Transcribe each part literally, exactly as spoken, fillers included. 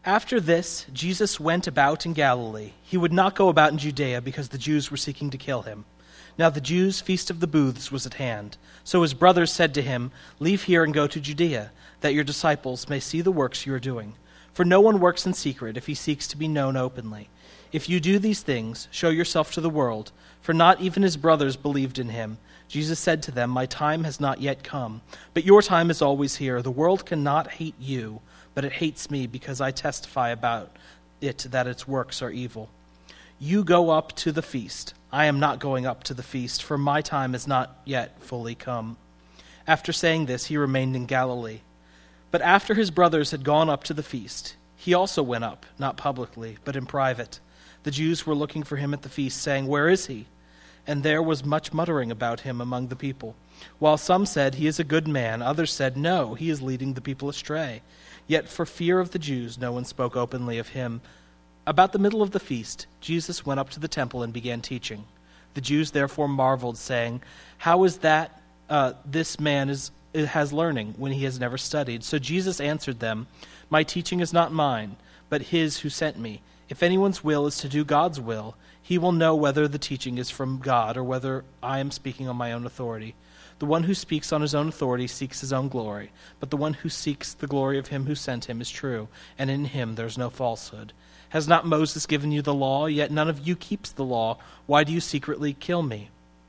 After this, Jesus went about in Galilee. He would not go about in Judea because the Jews were seeking to kill him. Now the Jews' feast of the booths was at hand. So his brothers said to him, "Leave here and go to Judea, that your disciples may see the works you are doing. For no one works in secret if he seeks to be known openly. If you do these things, show yourself to the world." For not even his brothers believed in him. Jesus said to them, "My time has not yet come, but your time is always here. The world cannot hate you, but it hates me because I testify about it that its works are evil. You go up to the feast. I am not going up to the feast, for my time is not yet fully come." After saying this, he remained in Galilee. But after his brothers had gone up to the feast, he also went up, not publicly, but in private. The Jews were looking for him at the feast, saying, "Where is he?" And there was much muttering about him among the people. While some said, "He is a good man," others said, "No, he is leading the people astray." Yet for fear of the Jews, no one spoke openly of him. About the middle of the feast, Jesus went up to the temple and began teaching. The Jews therefore marveled, saying, "How is that uh, this man is has learning when he has never studied?" So Jesus answered them, "My teaching is not mine, but his who sent me. If anyone's will is to do God's will, he will know whether the teaching is from God or whether I am speaking on my own authority. The one who speaks on his own authority seeks his own glory, but the one who seeks the glory of him who sent him is true, and in him there is no falsehood. Has not Moses given you the law? Yet none of you keeps the law. Why do you secretly kill me?"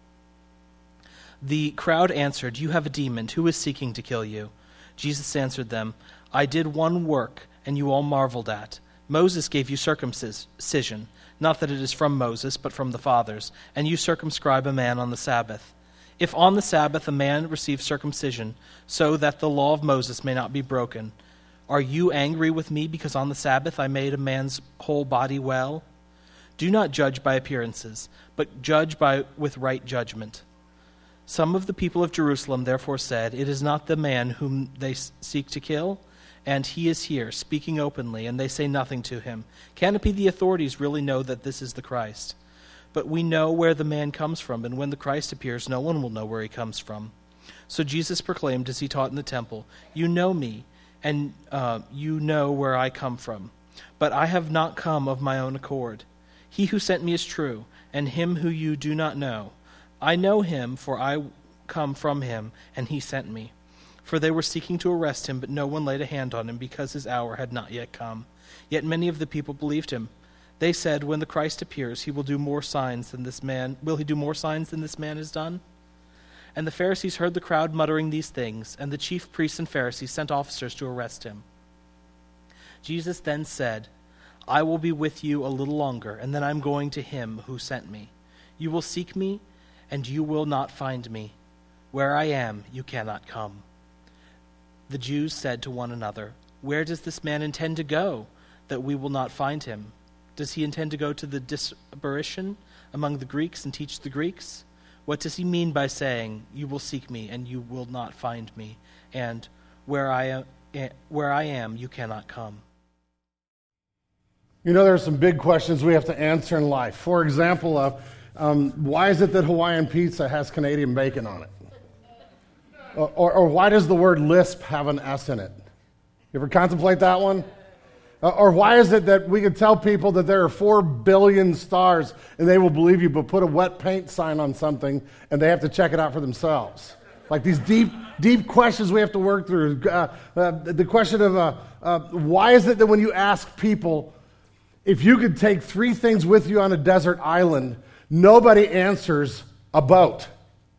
The crowd answered, "You have a demon. Who is seeking to kill you?" Jesus answered them, "I did one work, and you all marveled at. Moses gave you circumcision, not that it is from Moses, but from the fathers, and you circumscribe a man on the Sabbath. If on the Sabbath a man receives circumcision, so that the law of Moses may not be broken, are you angry with me because on the Sabbath I made a man's whole body well? Do not judge by appearances, but judge by with right judgment." Some of the people of Jerusalem therefore said, "It is not the man whom they seek to kill, and he is here, speaking openly, and they say nothing to him. Can it be the authorities really know that this is the Christ? But we know where the man comes from, and when the Christ appears, no one will know where he comes from." So Jesus proclaimed as he taught in the temple, "You know me, and uh, you know where I come from. But I have not come of my own accord. He who sent me is true, and him who you do not know. I know him, for I come from him, and he sent me." For they were seeking to arrest him, but no one laid a hand on him, because his hour had not yet come. Yet many of the people believed him. They said, "When the Christ appears, he will do more signs than this man. Will he do more signs than this man has done?" And the Pharisees heard the crowd muttering these things, and the chief priests and Pharisees sent officers to arrest him. Jesus then said, "I will be with you a little longer, and then I am going to him who sent me. You will seek me, and you will not find me. Where I am, you cannot come." The Jews said to one another, "Where does this man intend to go, that we will not find him? Does he intend to go to the dispersion among the Greeks and teach the Greeks? What does he mean by saying, 'You will seek me, and you will not find me,' and 'Where I am, where I am, you cannot come'?" You know, there are some big questions we have to answer in life. For example, uh, um, why is it that Hawaiian pizza has Canadian bacon on it? Or, or, or why does the word lisp have an S in it? You ever contemplate that one? Uh, or why is it that we can tell people that there are four billion stars and they will believe you, but put a wet paint sign on something and they have to check it out for themselves? Like these deep, deep questions we have to work through. Uh, uh, the question of uh, uh, why is it that when you ask people if you could take three things with you on a desert island, nobody answers a boat?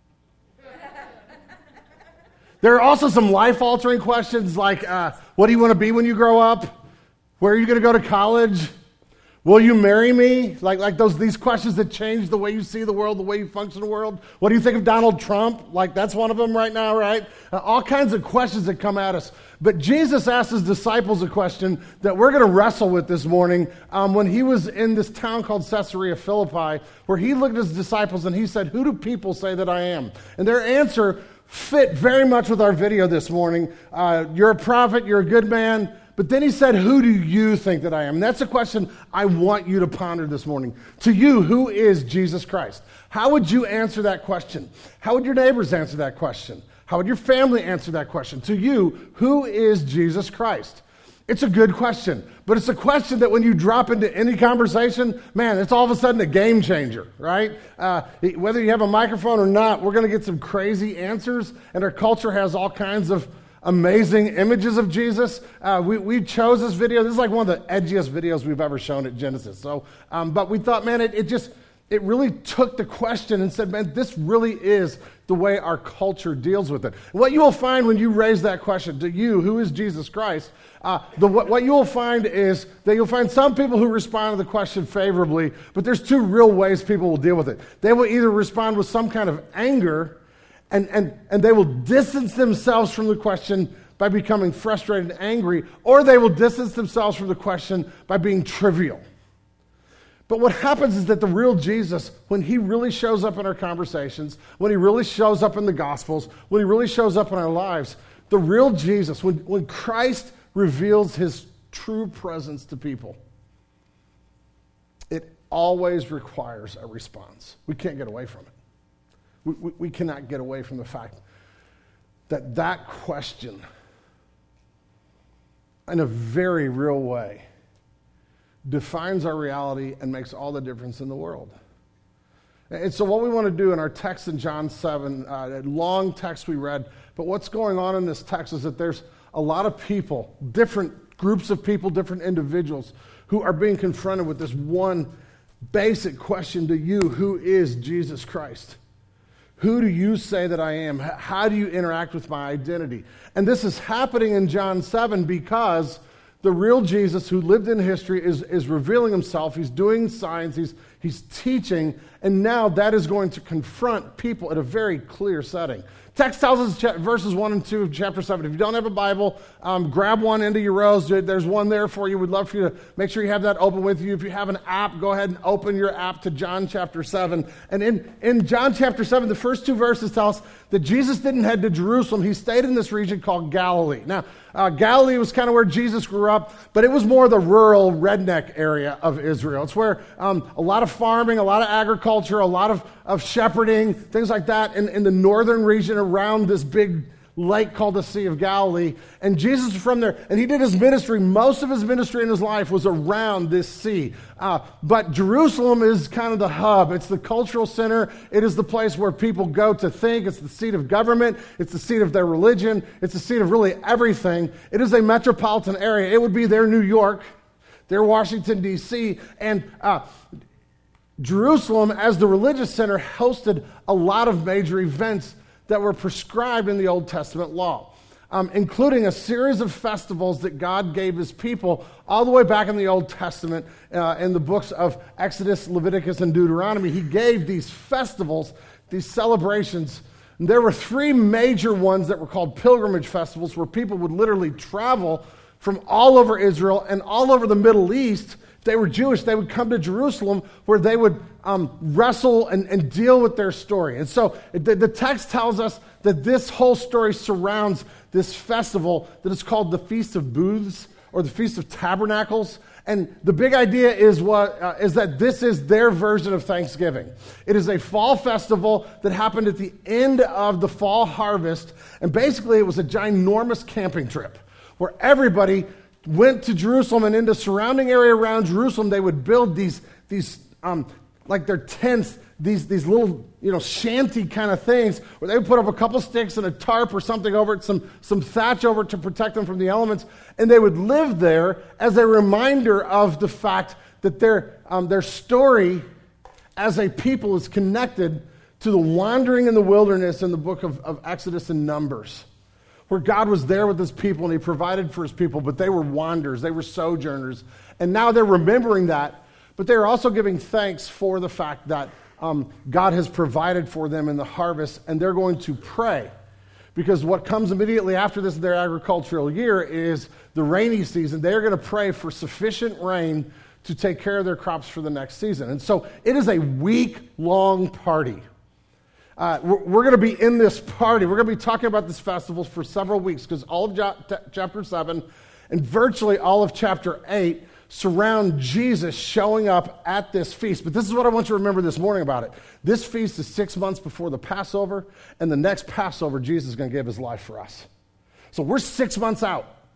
There are also some life-altering questions like, uh, what do you want to be when you grow up? Where are you going to go to college? Will you marry me? Like, like those these questions that change the way you see the world, the way you function in the world. What do you think of Donald Trump? Like, that's one of them right now, right? Uh, all kinds of questions that come at us. But Jesus asked his disciples a question that we're going to wrestle with this morning um, when he was in this town called Caesarea Philippi, where he looked at his disciples and he said, "Who do people say that I am?" And their answer fit very much with our video this morning. Uh, you're a prophet, you're a good man. But then he said, "Who do you think that I am?" And that's a question I want you to ponder this morning. To you, who is Jesus Christ? How would you answer that question? How would your neighbors answer that question? How would your family answer that question? To you, who is Jesus Christ? It's a good question, but it's a question that when you drop into any conversation, man, it's all of a sudden a game changer, right? Uh, whether you have a microphone or not, we're going to get some crazy answers, and our culture has all kinds of amazing images of Jesus. Uh, we, we chose this video. This is like one of the edgiest videos we've ever shown at Genesis. So, um, but we thought, man, it, it just, it really took the question and said, man, this really is the way our culture deals with it. What you will find when you raise that question to you, who is Jesus Christ, uh, the, what, what you will find is that you'll find some people who respond to the question favorably, but there's two real ways people will deal with it. They will either respond with some kind of anger, and, and, and they will distance themselves from the question by becoming frustrated and angry, or they will distance themselves from the question by being trivial. But what happens is that the real Jesus, when he really shows up in our conversations, when he really shows up in the Gospels, when he really shows up in our lives, the real Jesus, when, when Christ reveals his true presence to people, it always requires a response. We can't get away from it. We, we, we cannot get away from the fact that that question, in a very real way, defines our reality and makes all the difference in the world. And so what we want to do in our text in John seven, uh, a long text we read, but what's going on in this text is that there's a lot of people, different groups of people, different individuals who are being confronted with this one basic question to you: who is Jesus Christ? Who do you say that I am? How do you interact with my identity? And this is happening in John seven because the real Jesus who lived in history is, is revealing himself. He's doing signs. He's, he's teaching. And now that is going to confront people in a very clear setting. Text tells us cha- verses one and two of chapter seven. If you don't have a Bible, um, grab one into your rows. There's one there for you. We'd love for you to make sure you have that open with you. If you have an app, go ahead and open your app to John chapter seven. And in, in John chapter seven, the first two verses tell us that Jesus didn't head to Jerusalem. He stayed in this region called Galilee. Now, uh, Galilee was kind of where Jesus grew up, but it was more the rural redneck area of Israel. It's where um, a lot of farming, a lot of agriculture, a lot of, of shepherding, things like that in, in the northern region around this big lake called the Sea of Galilee. And Jesus was from there, and he did his ministry. Most of his ministry in his life was around this sea. Uh, but Jerusalem is kind of the hub. It's the cultural center. It is the place where people go to think. It's the seat of government. It's the seat of their religion. It's the seat of really everything. It is a metropolitan area. It would be their New York, their Washington, D C, and uh, Jerusalem, as the religious center, hosted a lot of major events that were prescribed in the Old Testament law, um, including a series of festivals that God gave his people all the way back in the Old Testament, uh, in the books of Exodus, Leviticus, and Deuteronomy. He gave these festivals, these celebrations. And there were three major ones that were called pilgrimage festivals, where people would literally travel from all over Israel and all over the Middle East. They were Jewish. They would come to Jerusalem where they would um, wrestle and, and deal with their story. And so the, the text tells us that this whole story surrounds this festival that is called the Feast of Booths, or the Feast of Tabernacles. And the big idea is what uh, is that this is their version of Thanksgiving. It is a fall festival that happened at the end of the fall harvest. And basically it was a ginormous camping trip where everybody went to Jerusalem, and in the surrounding area around Jerusalem, they would build these, these um, like their tents, these, these little, you know, shanty kind of things, where they would put up a couple sticks and a tarp or something over it, some, some thatch over it to protect them from the elements, and they would live there as a reminder of the fact that their, um, their story as a people is connected to the wandering in the wilderness in the book of, of Exodus and Numbers, where God was there with his people and he provided for his people, but they were wanderers, they were sojourners. And now they're remembering that, but they're also giving thanks for the fact that um, God has provided for them in the harvest, and they're going to pray. Because what comes immediately after this in their agricultural year is the rainy season. They're going to pray for sufficient rain to take care of their crops for the next season. And so it is a week-long party. Uh, we're we're going to be in this party. We're going to be talking about this festival for several weeks, because all of ja- t- chapter seven and virtually all of chapter eight surround Jesus showing up at this feast. But this is what I want you to remember this morning about it. This feast is six months before the Passover, and the next Passover, Jesus is going to give his life for us. So we're six months out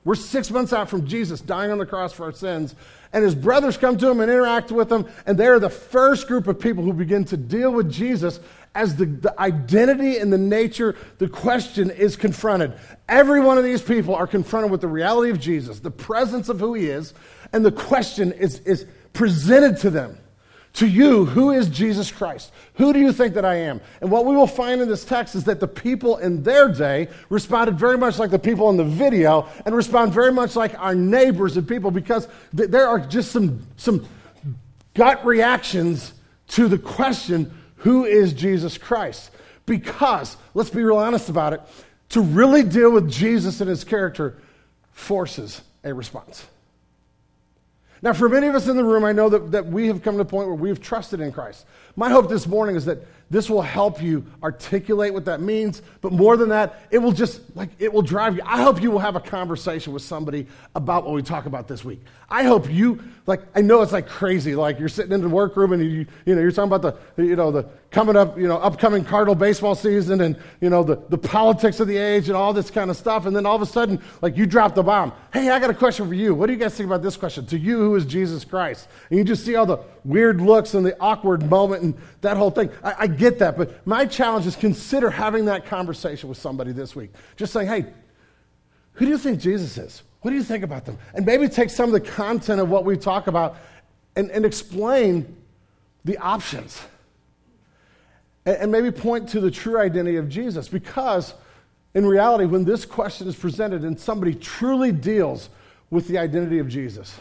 We're six months out from Jesus dying on the cross for our sins, and his brothers come to him and interact with him, and they're the first group of people who begin to deal with Jesus as the, the identity and the nature, the question is confronted. Every one of these people are confronted with the reality of Jesus, the presence of who he is, and the question is, is presented to them. To you, who is Jesus Christ? Who do you think that I am? And what we will find in this text is that the people in their day responded very much like the people in the video and respond very much like our neighbors and people, because th- there are just some, some gut reactions to the question, who is Jesus Christ? Because, let's be real honest about it, to really deal with Jesus and his character forces a response. Now, for many of us in the room, I know that, that we have come to a point where we've trusted in Christ. My hope this morning is that this will help you articulate what that means, but more than that, it will just, like, it will drive you. I hope you will have a conversation with somebody about what we talk about this week. I hope you, like, I know it's like crazy, like you're sitting in the workroom and you, you know, you're talking about the, you know, the coming up, you know, upcoming Cardinal baseball season and, you know, the, the politics of the age and all this kind of stuff, and then all of a sudden, like, you drop the bomb. Hey, I got a question for you. What do you guys think about this question? To you, who is Jesus Christ? And you just see all the weird looks and the awkward moment and that whole thing. I, I get that, but my challenge is consider having that conversation with somebody this week. Just saying, hey, who do you think Jesus is? What do you think about them? And maybe take some of the content of what we talk about and, and explain the options. And, and maybe point to the true identity of Jesus. Because in reality, when this question is presented and somebody truly deals with the identity of Jesus,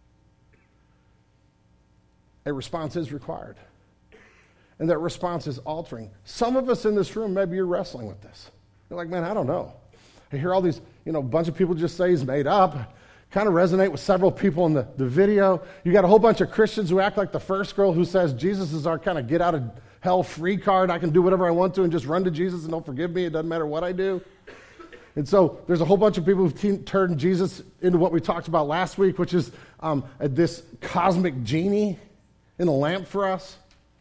a response is required. And that response is altering. Some of us in this room, maybe you're wrestling with this. You're like, man, I don't know. I hear all these, you know, a bunch of people just say he's made up. Kind of resonate with several people in the, the video. You got a whole bunch of Christians who act like the first girl who says Jesus is our kind of get out of hell free card. I can do whatever I want to and just run to Jesus and he'll forgive me. It doesn't matter what I do. And so there's a whole bunch of people who've te- turned Jesus into what we talked about last week, which is um, this cosmic genie in a lamp for us.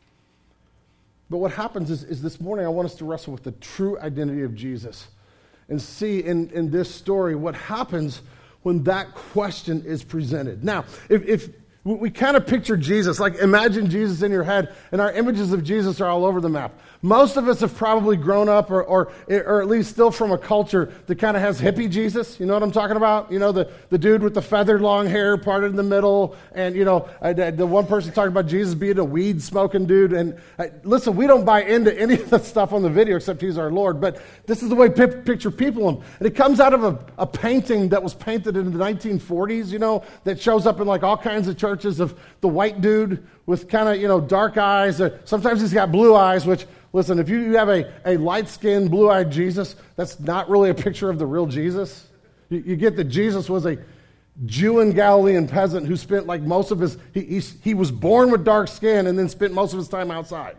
But what happens is, is this morning I want us to wrestle with the true identity of Jesus and see in, in this story what happens when that question is presented. Now, if, if we, we kind of picture Jesus, like imagine Jesus in your head, and our images of Jesus are all over the map. Most of us have probably grown up or, or, or at least still from a culture that kind of has hippie Jesus. You know what I'm talking about? You know, the, the dude with the feathered long hair parted in the middle. And, you know, uh, the one person talking about Jesus being a weed smoking dude. And uh, listen, we don't buy into any of that stuff on the video except he's our Lord. But this is the way we picture people. And it comes out of a, a painting that was painted in the nineteen forties, you know, that shows up in like all kinds of churches of the white dude with kind of, you know, dark eyes. Uh, sometimes he's got blue eyes, which... Listen, if you have a, a light-skinned, blue-eyed Jesus, that's not really a picture of the real Jesus. You, you get that Jesus was a Jew and Galilean peasant who spent like most of his, he, he, he was born with dark skin and then spent most of his time outside.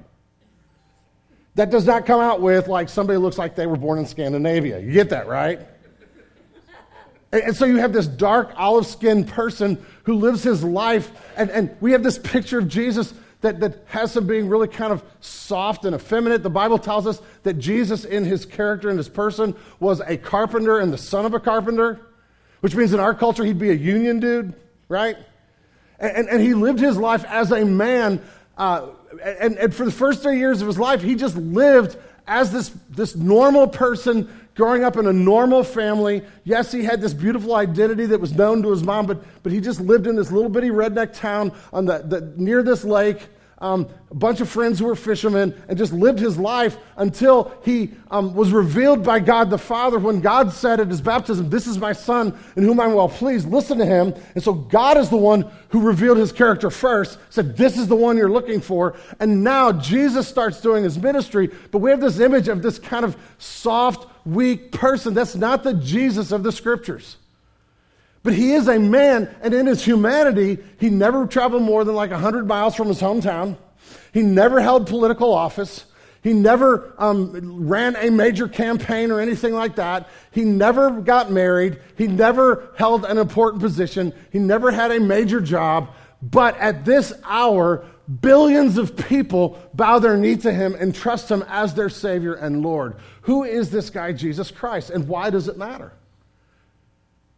That does not come out with like somebody looks like they were born in Scandinavia. You get that, right? And, and so you have this dark, olive-skinned person who lives his life, and, and we have this picture of Jesus That, that has him being really kind of soft and effeminate. The Bible tells us that Jesus in his character and his person was a carpenter and the son of a carpenter, which means in our culture he'd be a union dude, right? And, and, and he lived his life as a man, uh, and, and for the first three years of his life, he just lived as this, this normal person growing up in a normal family. Yes, he had this beautiful identity that was known to his mom, but, but he just lived in this little bitty redneck town on the, the near this lake, um, a bunch of friends who were fishermen, and just lived his life until he um, was revealed by God the Father when God said at his baptism, "This is my son in whom I'm well pleased, listen to him." And so God is the one who revealed his character first, said, "This is the one you're looking for." And now Jesus starts doing his ministry, but we have this image of this kind of soft, weak person. That's not the Jesus of the scriptures. But he is a man, and in his humanity, he never traveled more than like one hundred miles from his hometown. He never held political office. He never um, ran a major campaign or anything like that. He never got married. He never held an important position. He never had a major job. But at this hour, billions of people bow their knee to him and trust him as their Savior and Lord. Who is this guy, Jesus Christ, and why does it matter?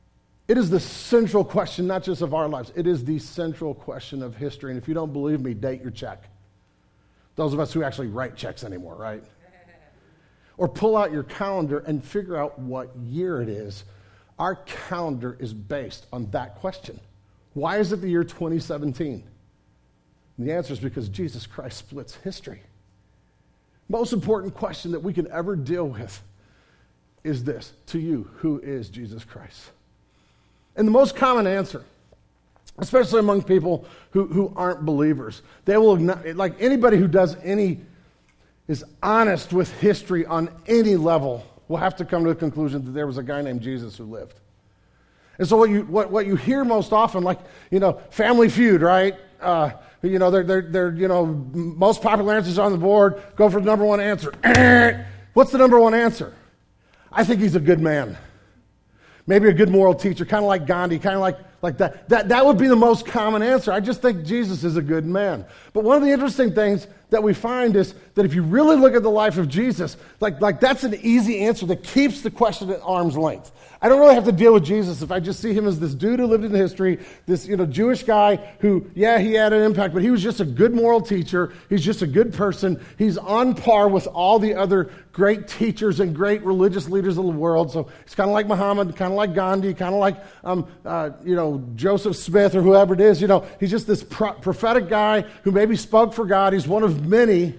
It is the central question, not just of our lives. It is the central question of history. And if you don't believe me, date your check. Those of us who actually write checks anymore, right? Or pull out your calendar and figure out what year it is. Our calendar is based on that question. Why is it the year twenty seventeen? And the answer is because Jesus Christ splits history. Most important question that we can ever deal with is this: to you, who is Jesus Christ? And the most common answer, especially among people who, who aren't believers, they will, like anybody who does any, is honest with history on any level, will have to come to the conclusion that there was a guy named Jesus who lived. And so what you what, what you hear most often, like, you know, Family Feud, right? Uh, you know, they're, they're, they're, you know, most popular answers on the board, go for the number one answer. What's the number one answer? I think he's a good man. Maybe a good moral teacher, kind of like Gandhi, kind of like, like that. that. That would be the most common answer. I just think Jesus is a good man. But one of the interesting things that we find is that if you really look at the life of Jesus, like, like that's an easy answer that keeps the question at arm's length. I don't really have to deal with Jesus if I just see him as this dude who lived in history, this, you know, Jewish guy who, yeah, he had an impact, but he was just a good moral teacher. He's just a good person. He's on par with all the other great teachers and great religious leaders of the world. So he's kind of like Muhammad, kind of like Gandhi, kind of like, um, uh, you know, Joseph Smith or whoever it is. You know, he's just this pro- prophetic guy who maybe spoke for God. He's one of many.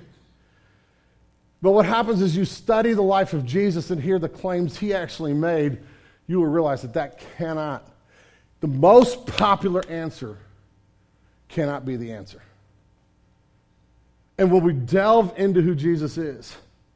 But what happens is you study the life of Jesus and hear the claims he actually made, you will realize that that cannot, the most popular answer cannot be the answer. And when we delve into who Jesus is,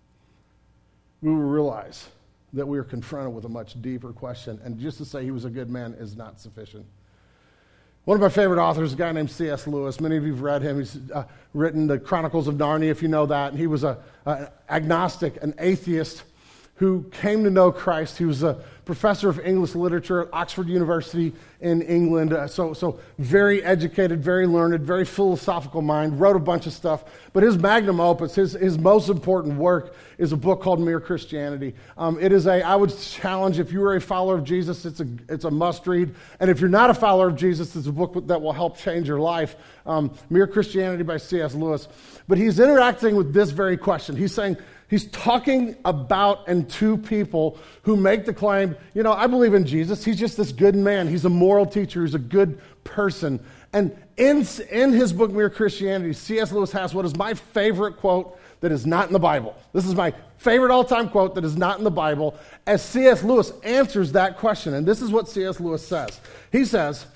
we will realize that we are confronted with a much deeper question. And just to say he was a good man is not sufficient. One of my favorite authors, a guy named C S Lewis. Many of you have read him. He's uh, written the Chronicles of Narnia, if you know that. And he was a, a agnostic, an atheist who came to know Christ. He was a professor of English literature at Oxford University in England. Uh, so, so very educated, very learned, very philosophical mind, wrote a bunch of stuff. But his magnum opus, his, his most important work, is a book called Mere Christianity. Um, it is a, I would challenge, if you are a follower of Jesus, it's a, it's a must read. And if you're not a follower of Jesus, it's a book that will help change your life. Um, Mere Christianity by C S Lewis. But he's interacting with this very question. He's saying, he's talking about and to people who make the claim, you know, I believe in Jesus. He's just this good man. He's a moral teacher. He's a good person. And in, in his book, Mere Christianity, C S Lewis has what is my favorite quote that is not in the Bible. This is my favorite all-time quote that is not in the Bible, as C S Lewis answers that question. And this is what C S Lewis says. He says,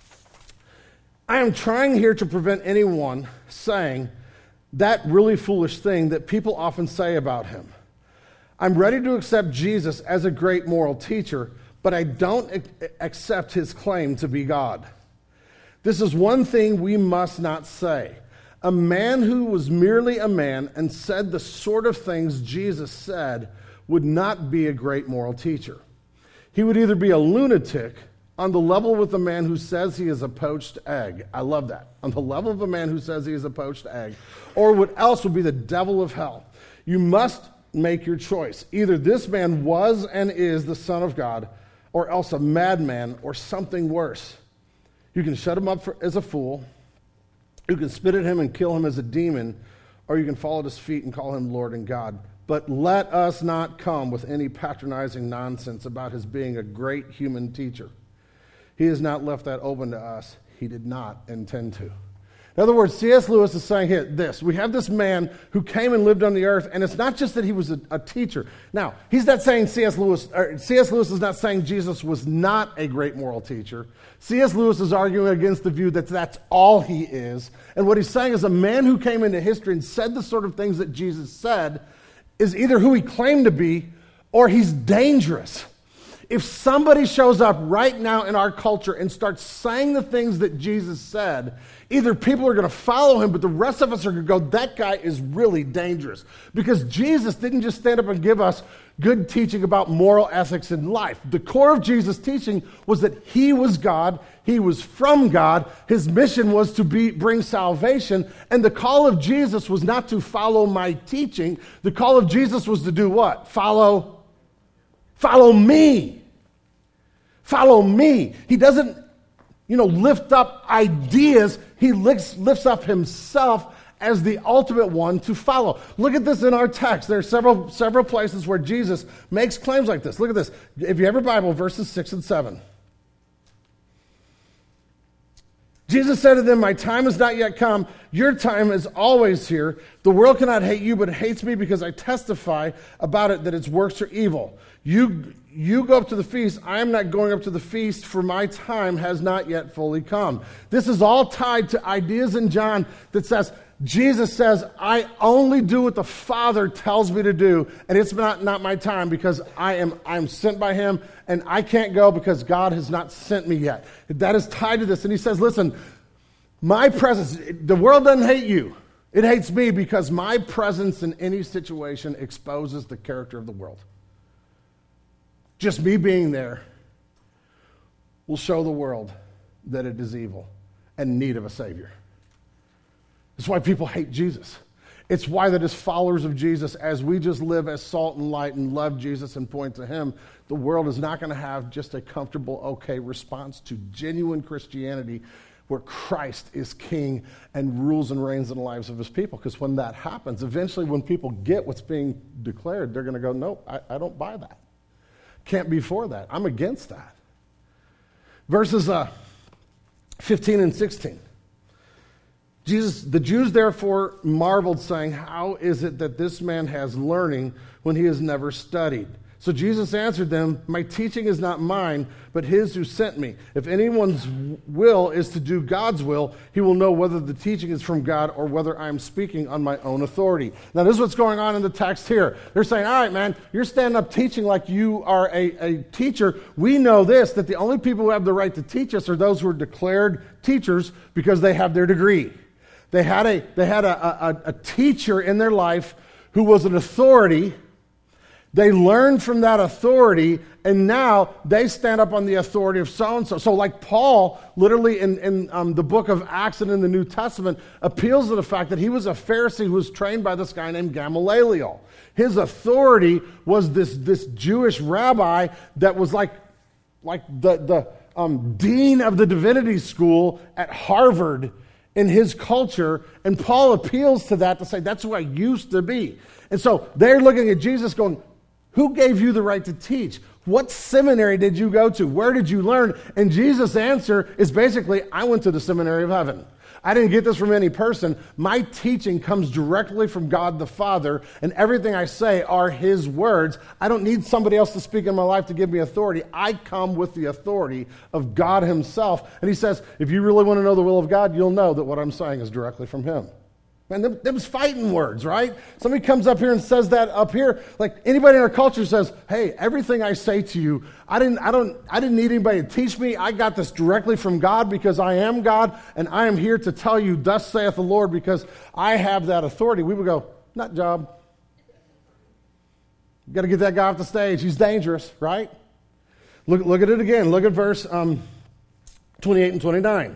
I am trying here to prevent anyone saying that really foolish thing that people often say about him. I'm ready to accept Jesus as a great moral teacher, but I don't ac- accept his claim to be God. This is one thing we must not say. A man who was merely a man and said the sort of things Jesus said would not be a great moral teacher. He would either be a lunatic on the level with a man who says he is a poached egg. I love that. On the level of a man who says he is a poached egg. Or what else would be the devil of hell. You must make your choice. Either this man was and is the Son of God, or else a madman or something worse. You can shut him up for, as a fool. You can spit at him and kill him as a demon, or you can fall at his feet and call him Lord and God. But let us not come with any patronizing nonsense about his being a great human teacher. He has not left that open to us. He did not intend to. In other words, C S Lewis is saying here this. We have this man who came and lived on the earth, and it's not just that he was a, a teacher. Now, he's not saying C S Lewis, or C S Lewis is not saying Jesus was not a great moral teacher. C S Lewis is arguing against the view that that's all he is. And what he's saying is a man who came into history and said the sort of things that Jesus said is either who he claimed to be or he's dangerous. If somebody shows up right now in our culture and starts saying the things that Jesus said, either people are going to follow him, but the rest of us are going to go, that guy is really dangerous. Because Jesus didn't just stand up and give us good teaching about moral ethics in life. The core of Jesus' teaching was that he was God, he was from God, his mission was to be bring salvation, and the call of Jesus was not to follow my teaching. The call of Jesus was to do what? Follow, follow me. Follow me. He doesn't, you know, lift up ideas. He lifts, lifts up himself as the ultimate one to follow. Look at this in our text. There are several, several places where Jesus makes claims like this. Look at this. If you have your Bible, verses six and seven. Jesus said to them, my time has not yet come. Your time is always here. The world cannot hate you, but it hates me because I testify about it that its works are evil. You, you go up to the feast. I am not going up to the feast, for my time has not yet fully come. This is all tied to ideas in John that says, Jesus says, I only do what the Father tells me to do, and it's not, not my time because I am I'm sent by him, and I can't go because God has not sent me yet. That is tied to this. And he says, listen, my presence, the world doesn't hate you. It hates me because my presence in any situation exposes the character of the world. Just me being there will show the world that it is evil and in need of a Savior. It's why people hate Jesus. It's why that as followers of Jesus, as we just live as salt and light and love Jesus and point to him, the world is not going to have just a comfortable, okay response to genuine Christianity where Christ is king and rules and reigns in the lives of his people. Because when that happens, eventually when people get what's being declared, they're going to go, nope, I, I don't buy that. Can't be for that. I'm against that. Verses uh, fifteen and sixteen. Jesus, the Jews therefore marveled, saying, how is it that this man has learning when he has never studied? So Jesus answered them, my teaching is not mine, but his who sent me. If anyone's will is to do God's will, he will know whether the teaching is from God or whether I am speaking on my own authority. Now this is what's going on in the text here. They're saying, all right, man, you're standing up teaching like you are a, a teacher. We know this, that the only people who have the right to teach us are those who are declared teachers because they have their degree. They had a they had a, a, a teacher in their life who was an authority. They learned from that authority, and now they stand up on the authority of so-and-so. So like Paul, literally in, in um, the book of Acts and in the New Testament, appeals to the fact that he was a Pharisee who was trained by this guy named Gamaliel. His authority was this, this Jewish rabbi that was like, like the, the um, dean of the divinity school at Harvard in his culture, and Paul appeals to that to say, that's who I used to be. And so they're looking at Jesus going, who gave you the right to teach? What seminary did you go to? Where did you learn? And Jesus' answer is basically, I went to the seminary of heaven. I didn't get this from any person. My teaching comes directly from God the Father, and everything I say are his words. I don't need somebody else to speak in my life to give me authority. I come with the authority of God himself. And he says, if you really want to know the will of God, you'll know that what I'm saying is directly from him. Man, them, them's fighting words, right? Somebody comes up here and says that up here. Like anybody in our culture says, hey, everything I say to you, I didn't, I don't, I didn't need anybody to teach me. I got this directly from God because I am God, and I am here to tell you, thus saith the Lord, because I have that authority. We would go, nut job. You got to get that guy off the stage. He's dangerous, right? Look, look at it again. Look at verse um, twenty-eight and twenty-nine.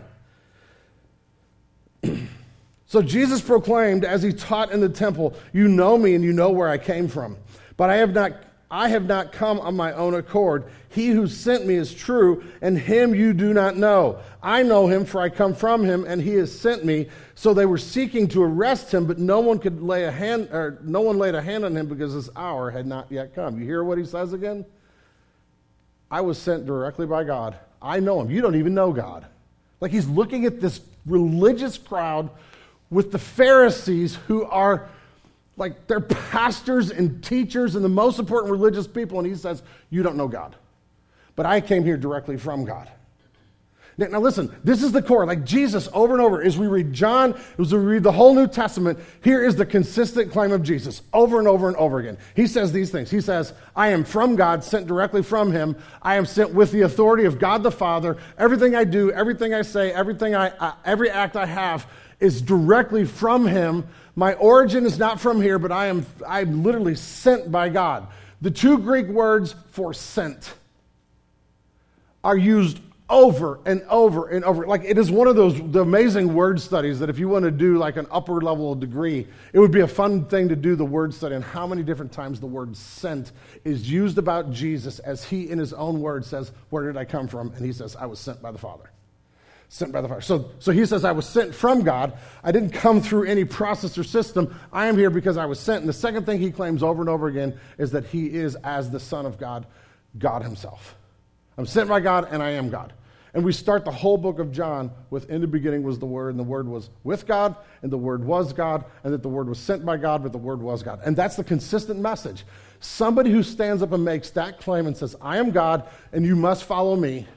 So Jesus proclaimed as he taught in the temple, you know me and you know where I came from. But I have not I have not come on my own accord. He who sent me is true, and him you do not know. I know him, for I come from him, and he has sent me. So they were seeking to arrest him, but no one could lay a hand or no one laid a hand on him because his hour had not yet come. You hear what he says again? I was sent directly by God. I know him. You don't even know God. Like he's looking at this religious crowd with the Pharisees who are like they're pastors and teachers and the most important religious people, and he says, you don't know God. But I came here directly from God. Now, now listen, this is the core. Like Jesus, over and over, as we read John, as we read the whole New Testament, here is the consistent claim of Jesus over and over and over again. He says these things. He says, I am from God, sent directly from him. I am sent with the authority of God the Father. Everything I do, everything I say, everything I, uh, every act I have is directly from him. My origin is not from here, but I am I'm literally sent by God. The two Greek words for sent are used over and over and over. Like, it is one of those the amazing word studies that if you want to do like an upper level degree, it would be a fun thing to do the word study and how many different times the word sent is used about Jesus as he in his own words says, where did I come from? And he says, I was sent by the Father. Sent by the Father. So, so he says, I was sent from God. I didn't come through any process or system. I am here because I was sent. And the second thing he claims over and over again is that he is, as the Son of God, God himself. I'm sent by God and I am God. And we start the whole book of John with, in the beginning was the Word, and the Word was with God, and the Word was God, and that the Word was sent by God, but the Word was God. And that's the consistent message. Somebody who stands up and makes that claim and says, I am God and you must follow me,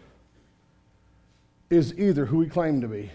is either who he claimed to be,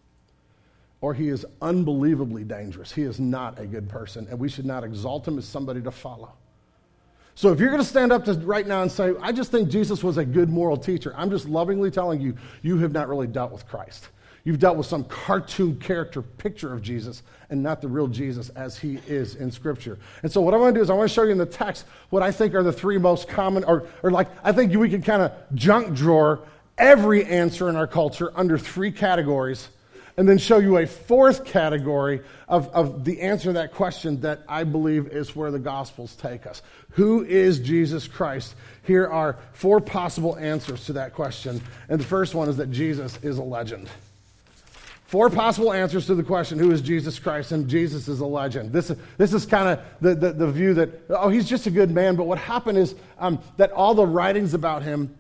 or he is unbelievably dangerous. He is not a good person, and we should not exalt him as somebody to follow. So if you're going to stand up to right now and say, I just think Jesus was a good moral teacher, I'm just lovingly telling you, you have not really dealt with Christ. You've dealt with some cartoon character picture of Jesus and not the real Jesus as he is in Scripture. And so what I want to do is I want to show you in the text what I think are the three most common, or, or like I think we can kind of junk drawer every answer in our culture under three categories, and then show you a fourth category of, of the answer to that question that I believe is where the Gospels take us. Who is Jesus Christ? Here are four possible answers to that question. And the first one is that Jesus is a legend. Four possible answers to the question, who is Jesus Christ? And Jesus is a legend. This, this is kind of the, the, the view that, oh, he's just a good man. But what happened is um, that all the writings about him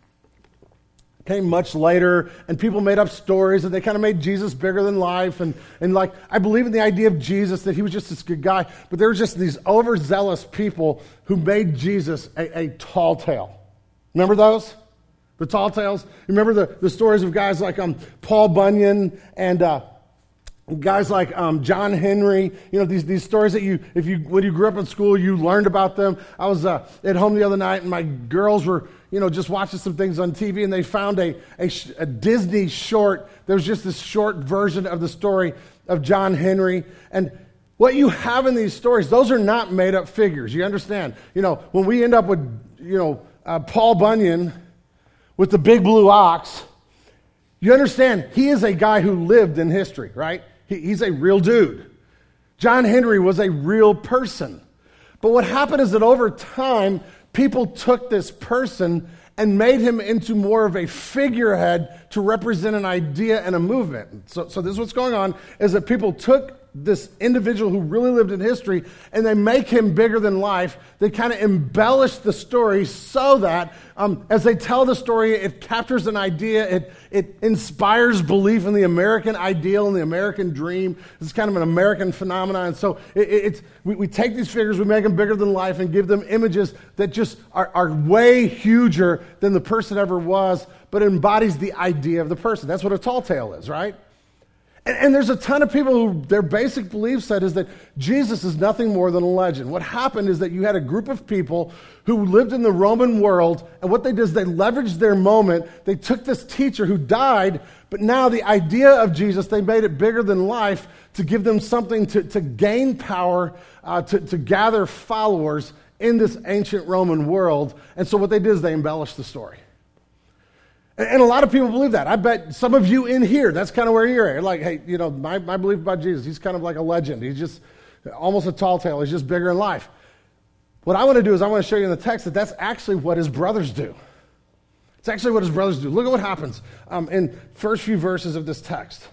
came much later, and people made up stories, and they kind of made Jesus bigger than life. And, and like, I believe in the idea of Jesus, that he was just this good guy, but there were just these overzealous people who made Jesus a, a tall tale. Remember those? The tall tales? Remember the, the stories of guys like um, Paul Bunyan and uh, guys like um, John Henry, you know, these, these stories that you, if you, when you grew up in school, you learned about them. I was uh, at home the other night, and my girls were, you know, just watching some things on T V, and they found a, a, a Disney short. There was just this short version of the story of John Henry. And what you have in these stories, those are not made-up figures. You understand? You know, when we end up with, you know, uh, Paul Bunyan with the big blue ox, you understand, he is a guy who lived in history, right? He, he's a real dude. John Henry was a real person. But what happened is that over time, people took this person and made him into more of a figurehead to represent an idea and a movement. So, so this is what's going on, is that people took this individual who really lived in history and they make him bigger than life. They kind of embellish the story so that um, as they tell the story, it captures an idea, it, it inspires belief in the American ideal and the American dream. It's kind of an American phenomenon. And so it, it's, we, we take these figures, we make them bigger than life and give them images that just are, are way huger than the person ever was, but embodies the idea of the person. That's what a tall tale is, right? And, and there's a ton of people who their basic belief set is that Jesus is nothing more than a legend. What happened is that you had a group of people who lived in the Roman world, and what they did is they leveraged their moment. They took this teacher who died, but now the idea of Jesus, they made it bigger than life to give them something to, to gain power, uh, to, to gather followers in this ancient Roman world. And so what they did is they embellished the story. And a lot of people believe that. I bet some of you in here, that's kind of where you're at. You're like, hey, you know, my, my belief about Jesus, he's kind of like a legend. He's just almost a tall tale. He's just bigger in life. What I want to do is I want to show you in the text that that's actually what his brothers do. It's actually what his brothers do. Look at what happens um, in first few verses of this text.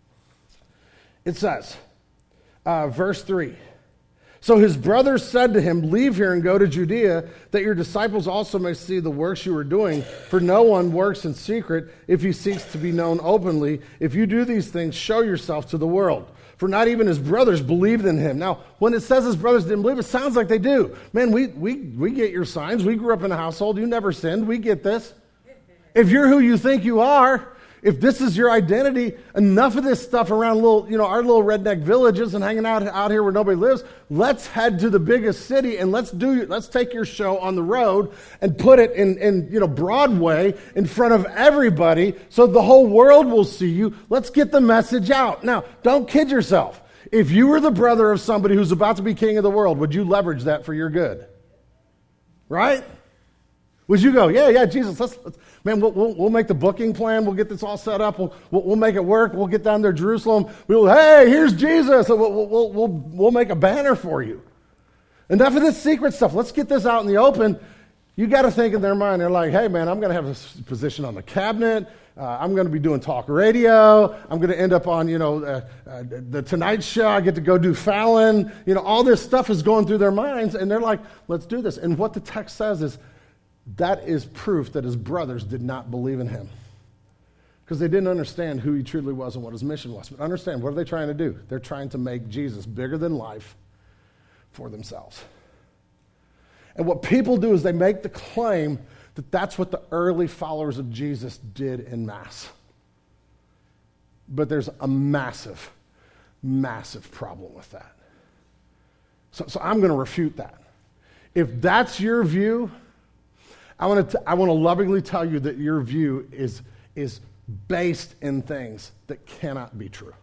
It says, uh, verse three, so his brothers said to him, leave here and go to Judea, that your disciples also may see the works you are doing. For no one works in secret if he seeks to be known openly. If you do these things, show yourself to the world. For not even his brothers believed in him. Now, when it says his brothers didn't believe, it sounds like they do. Man, we, we, we get your signs. We grew up in a household. You never sinned. We get this. If you're who you think you are, if this is your identity, enough of this stuff around little, you know, our little redneck villages and hanging out out here where nobody lives, let's head to the biggest city and let's do, let's take your show on the road and put it in, in, you know, Broadway in front of everybody so the whole world will see you. Let's get the message out. Now, don't kid yourself. If you were the brother of somebody who's about to be king of the world, would you leverage that for your good? Right? Would you go, yeah, yeah, Jesus, let's, let's Man, we'll, we'll, we'll make the booking plan. We'll get this all set up. We'll, we'll, we'll make it work. We'll get down there to Jerusalem. We'll, hey, here's Jesus. We'll, we'll, we'll, we'll, we'll make a banner for you. Enough of this secret stuff. Let's get this out in the open. You got to think in their mind, they're like, hey, man, I'm going to have a position on the cabinet. Uh, I'm going to be doing talk radio. I'm going to end up on, you know, uh, uh, the Tonight Show. I get to go do Fallon. You know, all this stuff is going through their minds, and they're like, let's do this. And what the text says is that is proof that his brothers did not believe in him because they didn't understand who he truly was and what his mission was. But understand, what are they trying to do? They're trying to make Jesus bigger than life for themselves. And what people do is they make the claim that that's what the early followers of Jesus did in mass. But there's a massive, massive problem with that. So, so I'm going to refute that. If that's your view, I want to I want to lovingly tell you that your view is, is based in things that cannot be true.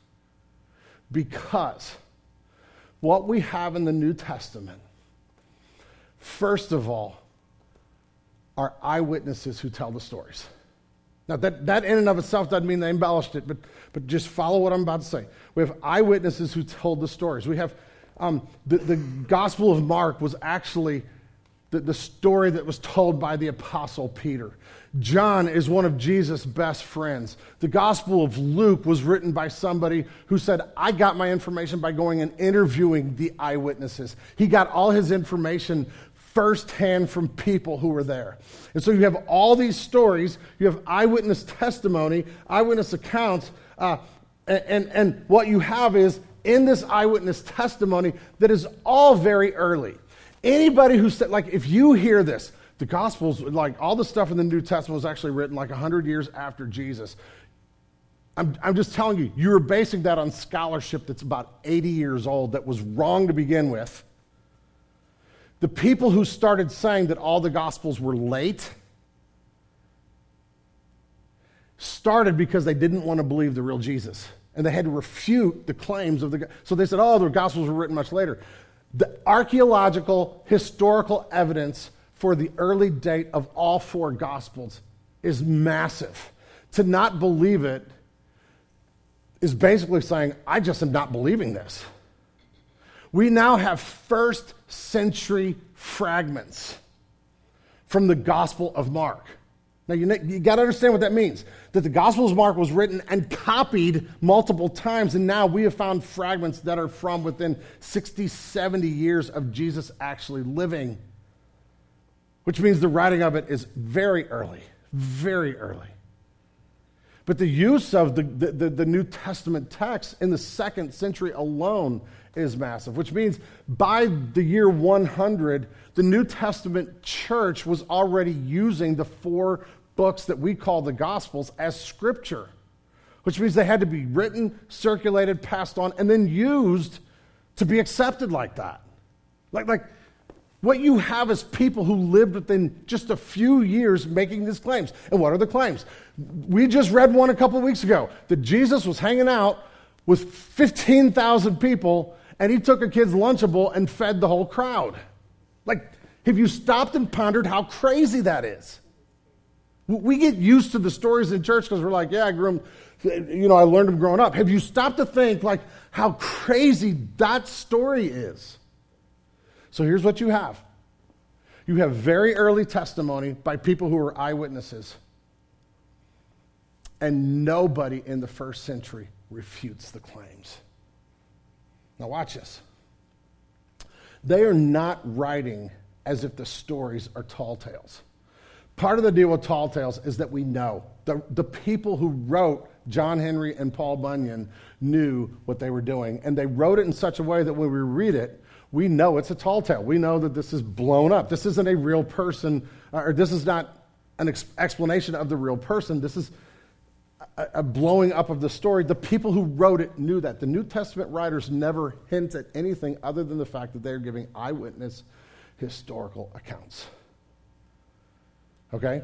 Because what we have in the New Testament, first of all, are eyewitnesses who tell the stories. Now, that, that in and of itself doesn't mean they embellished it, but, but just follow what I'm about to say. We have eyewitnesses who told the stories. We have um, the, the Gospel of Mark was actually the, the story that was told by the Apostle Peter. John is one of Jesus' best friends. The Gospel of Luke was written by somebody who said, I got my information by going and interviewing the eyewitnesses. He got all his information firsthand from people who were there. And so you have all these stories, you have eyewitness testimony, eyewitness accounts, uh, and, and, and what you have is in this eyewitness testimony that is all very early. Anybody who said, like, if you hear this, the Gospels, like all the stuff in the New Testament was actually written like one hundred years after Jesus. I'm, I'm just telling you, you're basing that on scholarship that's about eighty years old that was wrong to begin with. The people who started saying that all the Gospels were late started because they didn't want to believe the real Jesus. And they had to refute the claims of the... So they said, oh, the Gospels were written much later. The archaeological, historical evidence for the early date of all four Gospels is massive. To not believe it is basically saying, I just am not believing this. We now have first century fragments from the Gospel of Mark. Now, you, you got to understand what that means. That the Gospel of Mark was written and copied multiple times, and now we have found fragments that are from within sixty, seventy years of Jesus actually living, which means the writing of it is very early, very early. But the use of the, the, the, the New Testament text in the second century alone is massive, which means by the year one hundred, the New Testament church was already using the four books that we call the Gospels as scripture, which means they had to be written, circulated, passed on, and then used to be accepted like that. Like, like what you have is people who lived within just a few years making these claims. And what are the claims? We just read one a couple of weeks ago, that Jesus was hanging out with fifteen thousand people, and he took a kid's Lunchable and fed the whole crowd. Like, have you stopped and pondered how crazy that is? We get used to the stories in church because we're like, yeah, I grew them, you know, I learned them growing up. Have you stopped to think, like, how crazy that story is? So here's what you have. You have very early testimony by people who were eyewitnesses. And nobody in the first century refutes the claims. Now watch this. They are not writing as if the stories are tall tales. Part of the deal with tall tales is that we know. The, the people who wrote John Henry and Paul Bunyan knew what they were doing. And they wrote it in such a way that when we read it, we know it's a tall tale. We know that this is blown up. This isn't a real person, or this is not an ex- explanation of the real person. This is a, a blowing up of the story. The people who wrote it knew that. The New Testament writers never hint at anything other than the fact that they're giving eyewitness historical accounts. Okay?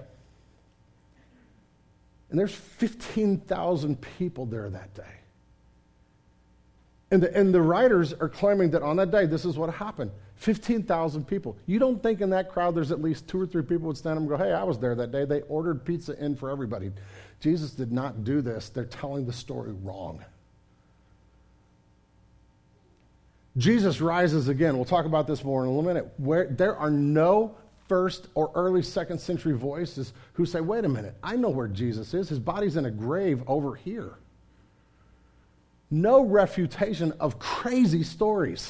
And there's fifteen thousand people there that day. And the, and the writers are claiming that on that day, this is what happened. fifteen thousand people. You don't think in that crowd there's at least two or three people would stand up and go, hey, I was there that day. They ordered pizza in for everybody. Jesus did not do this. They're telling the story wrong. Jesus rises again. We'll talk about this more in a little minute. Where there are no first or early second century voices who say, wait a minute, I know where Jesus is. His body's in a grave over here. No refutation of crazy stories.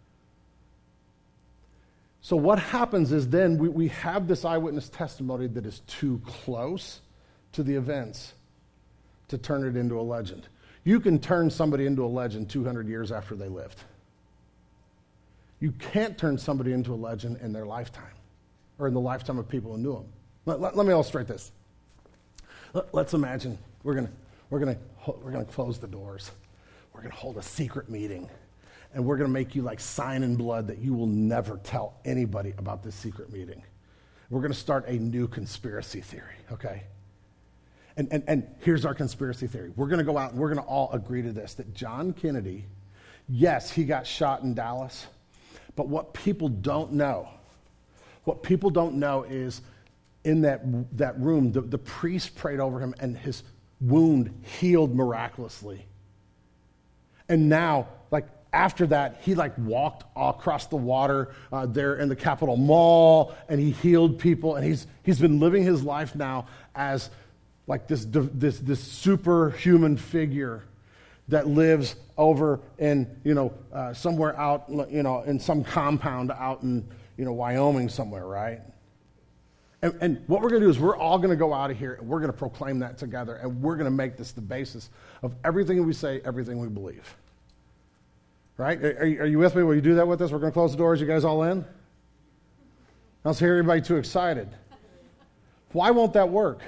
So what happens is then we, we have this eyewitness testimony that is too close to the events to turn it into a legend. You can turn somebody into a legend two hundred years after they lived. You can't turn somebody into a legend in their lifetime or in the lifetime of people who knew them. Let, let, let me illustrate this. Let, let's imagine we're going we're gonna, we're gonna close the doors. We're going to hold a secret meeting, and we're going to make you like sign in blood that you will never tell anybody about this secret meeting. We're going to start a new conspiracy theory, okay? And, and, and here's our conspiracy theory. We're going to go out and we're going to all agree to this, that John Kennedy, yes, he got shot in Dallas, but what people don't know, what people don't know is in that, that room, the, the priest prayed over him and his wound healed miraculously. And now, like, after that, he, like, walked across the water uh, there in the Capitol Mall, and he healed people, and he's he's been living his life now as, like, this this this superhuman figure that lives over in, you know, uh, somewhere out, you know, in some compound out in, you know, Wyoming somewhere, right? And, and what we're going to do is we're all going to go out of here, and we're going to proclaim that together, and we're going to make this the basis of everything we say, everything we believe. Right? Are you, are you with me? Will you do that with us? We're going to close the doors. You guys all in? I don't hear everybody too excited. Why won't that work?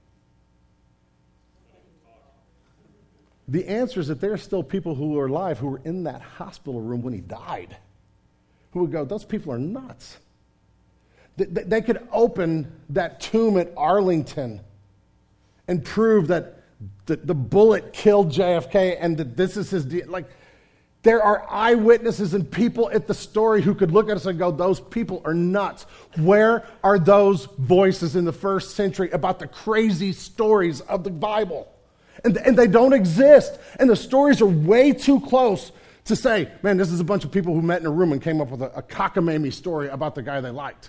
The answer is that there are still people who are alive who were in that hospital room when he died, who would go, those people are nuts. They, they could open that tomb at Arlington and prove that the, the bullet killed J F K and that this is his... De- like. There are eyewitnesses and people at the story who could look at us and go, those people are nuts. Where are those voices in the first century about the crazy stories of the Bible? And, and they don't exist. And the stories are way too close to say, man, this is a bunch of people who met in a room and came up with a, a cockamamie story about the guy they liked.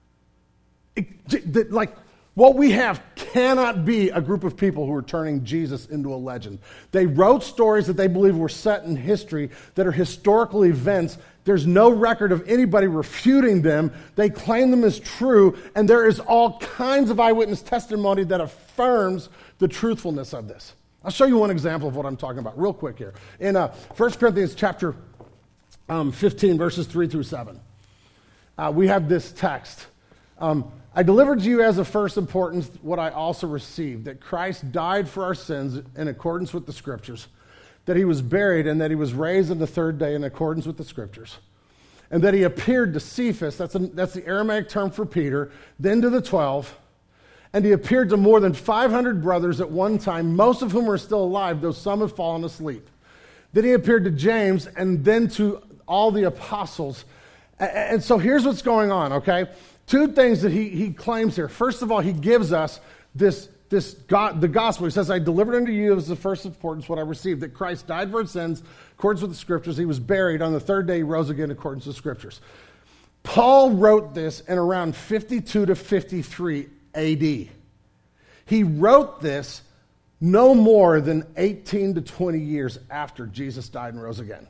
It, like, what we have cannot be a group of people who are turning Jesus into a legend. They wrote stories that they believe were set in history that are historical events. There's no record of anybody refuting them. They claim them as true, and there is all kinds of eyewitness testimony that affirms the truthfulness of this. I'll show you one example of what I'm talking about real quick here. In uh, First Corinthians chapter um, fifteen, verses three through seven, uh, we have this text. Um, I delivered to you as of first importance what I also received, that Christ died for our sins in accordance with the Scriptures, that he was buried and that he was raised on the third day in accordance with the Scriptures, and that he appeared to Cephas, that's, a, that's the Aramaic term for Peter, then to the twelve, and he appeared to more than five hundred brothers at one time, most of whom are still alive, though some have fallen asleep. Then he appeared to James and then to all the apostles. And so here's what's going on, okay? Two things that he, he claims here. First of all, he gives us this, this God, the gospel. He says, I delivered unto you as the first importance what I received, that Christ died for our sins in accordance with the Scriptures. He was buried. On the third day, he rose again in accordance with the Scriptures. Paul wrote this in around fifty-two to fifty-three A D. He wrote this no more than eighteen to twenty years after Jesus died and rose again.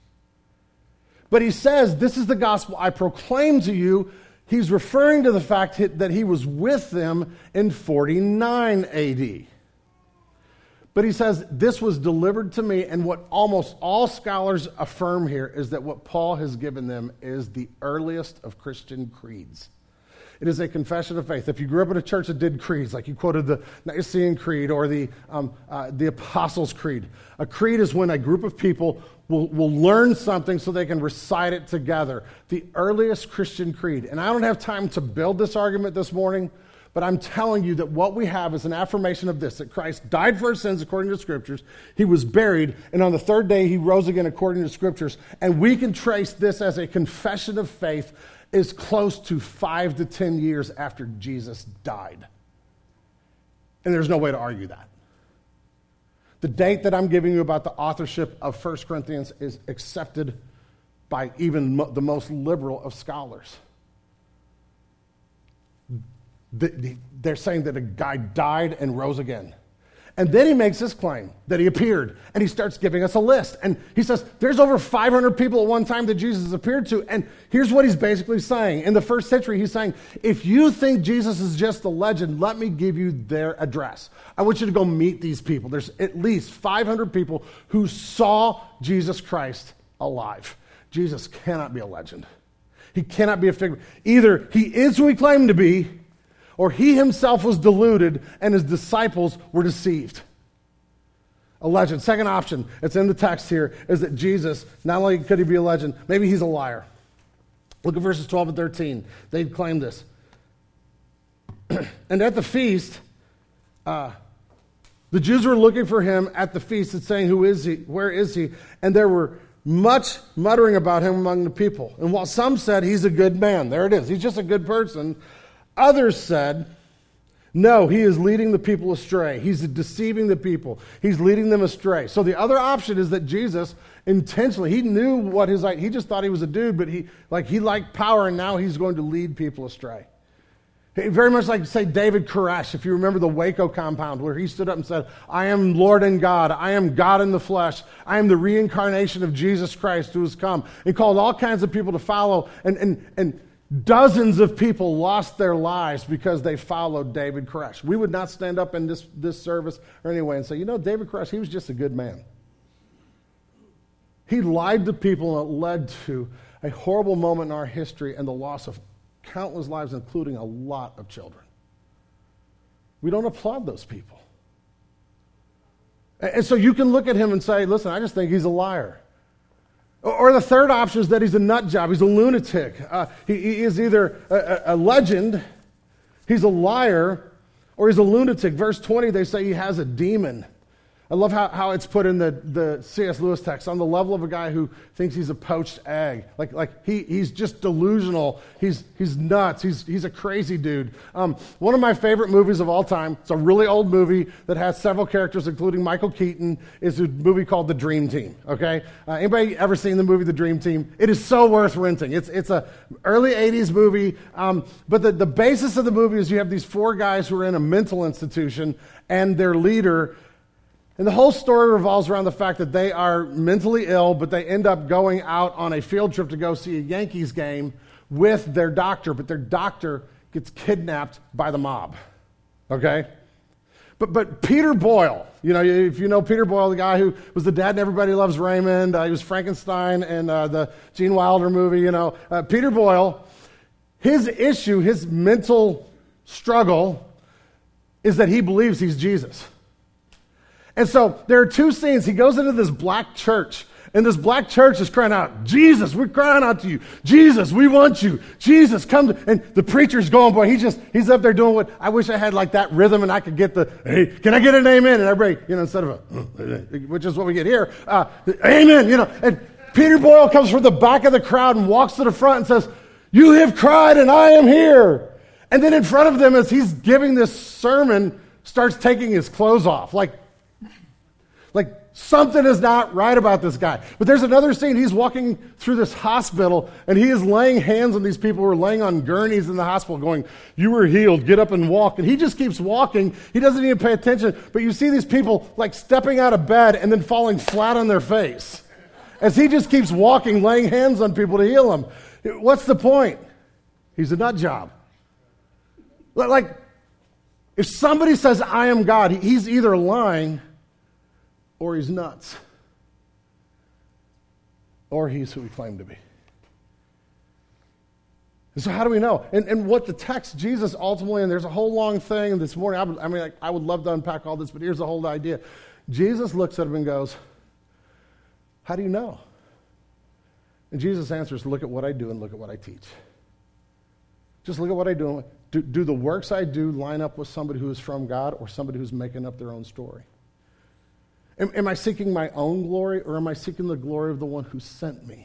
But he says, this is the gospel I proclaim to you. He's referring to the fact that he was with them in forty-nine A D. But he says, this was delivered to me, and what almost all scholars affirm here is that what Paul has given them is the earliest of Christian creeds. It is a confession of faith. If you grew up in a church that did creeds, like you quoted the Nicene Creed or the um, uh, the Apostles' Creed, a creed is when a group of people will, will learn something so they can recite it together. The earliest Christian creed. And I don't have time to build this argument this morning, But I'm telling you that what we have is an affirmation of this, that Christ died for our sins according to the Scriptures, he was buried, and on the third day he rose again according to the Scriptures. And we can trace this as a confession of faith is close to five to ten years after Jesus died. And there's no way to argue that. The date that I'm giving you about the authorship of First Corinthians is accepted by even mo- the most liberal of scholars. The, the, they're saying that a guy died and rose again. And then he makes this claim that he appeared, and he starts giving us a list. And he says, there's over five hundred people at one time that Jesus appeared to. And here's what he's basically saying. In the first century, he's saying, if you think Jesus is just a legend, let me give you their address. I want you to go meet these people. There's at least five hundred people who saw Jesus Christ alive. Jesus cannot be a legend. He cannot be a figure. Either he is who he claimed to be, or he himself was deluded and his disciples were deceived. A legend. Second option, it's in the text here, is that Jesus, not only could he be a legend, maybe he's a liar. Look at verses twelve and thirteen. They claim this. And at the feast, uh, the Jews were looking for him at the feast and saying, who is he? Where is he? And there were much muttering about him among the people. And while some said he's a good man, there it is, he's just a good person, others said, no, he is leading the people astray. He's deceiving the people. He's leading them astray. So the other option is that Jesus intentionally, he knew what his, he just thought he was a dude, but he like he liked power, and now he's going to lead people astray. He very much like, say, David Koresh, if you remember the Waco compound, where he stood up and said, I am Lord and God. I am God in the flesh. I am the reincarnation of Jesus Christ who has come. He called all kinds of people to follow, and and and dozens of people lost their lives because they followed David Koresh. We would not stand up in this, this service or anyway and say, you know, David Koresh, he was just a good man. He lied to people, and it led to a horrible moment in our history and the loss of countless lives, including a lot of children. We don't applaud those people. And so you can look at him and say, listen, I just think he's a liar. Or the third option is that he's a nut job. He's a lunatic. Uh, he, he is either a, a legend, he's a liar, or he's a lunatic. Verse twenty, they say he has a demon. I love how, how it's put in the, the C S Lewis text, on the level of a guy who thinks he's a poached egg. Like, like he, he's just delusional. He's, he's nuts. He's, he's a crazy dude. Um, one of my favorite movies of all time, it's a really old movie that has several characters, including Michael Keaton, is a movie called The Dream Team, okay? Uh, anybody ever seen the movie The Dream Team? It is so worth renting. It's, it's a early eighties movie, um, but the, the basis of the movie is you have these four guys who are in a mental institution, and their leader. And the whole story revolves around the fact that they are mentally ill, but they end up going out on a field trip to go see a Yankees game with their doctor, but their doctor gets kidnapped by the mob, okay? But but Peter Boyle, you know, if you know Peter Boyle, the guy who was the dad in Everybody Loves Raymond, uh, he was Frankenstein in uh, the Gene Wilder movie, you know. Uh, Peter Boyle, his issue, his mental struggle is that he believes he's Jesus. And so there are two scenes. He goes into this black church, and this black church is crying out, Jesus, we're crying out to you. Jesus, we want you. Jesus, come. To, and the preacher's going, boy, he's just, he's up there doing what, I wish I had like that rhythm and I could get the, hey, can I get an amen? And everybody, you know, instead of a, which is what we get here, uh, amen, you know. And Peter Boyle comes from the back of the crowd and walks to the front and says, you have cried and I am here. And then in front of them, as he's giving this sermon, starts taking his clothes off. Like, Like, something is not right about this guy. But there's another scene. He's walking through this hospital, and he is laying hands on these people who are laying on gurneys in the hospital going, you were healed, get up and walk. And he just keeps walking. He doesn't even pay attention. But you see these people, like, stepping out of bed and then falling flat on their face as he just keeps walking, laying hands on people to heal them. What's the point? He's a nut job. Like, if somebody says, I am God, he's either lying or he's nuts, or he's who he claimed to be. And so how do we know? And, and what the text, Jesus ultimately, and there's a whole long thing this morning, I, would, I mean, like, I would love to unpack all this, but here's the whole idea. Jesus looks at him and goes, how do you know? And Jesus answers, look at what I do and look at what I teach. Just look at what I do. Do, do the works I do line up with somebody who is from God or somebody who's making up their own story? Am, am I seeking my own glory, or am I seeking the glory of the one who sent me?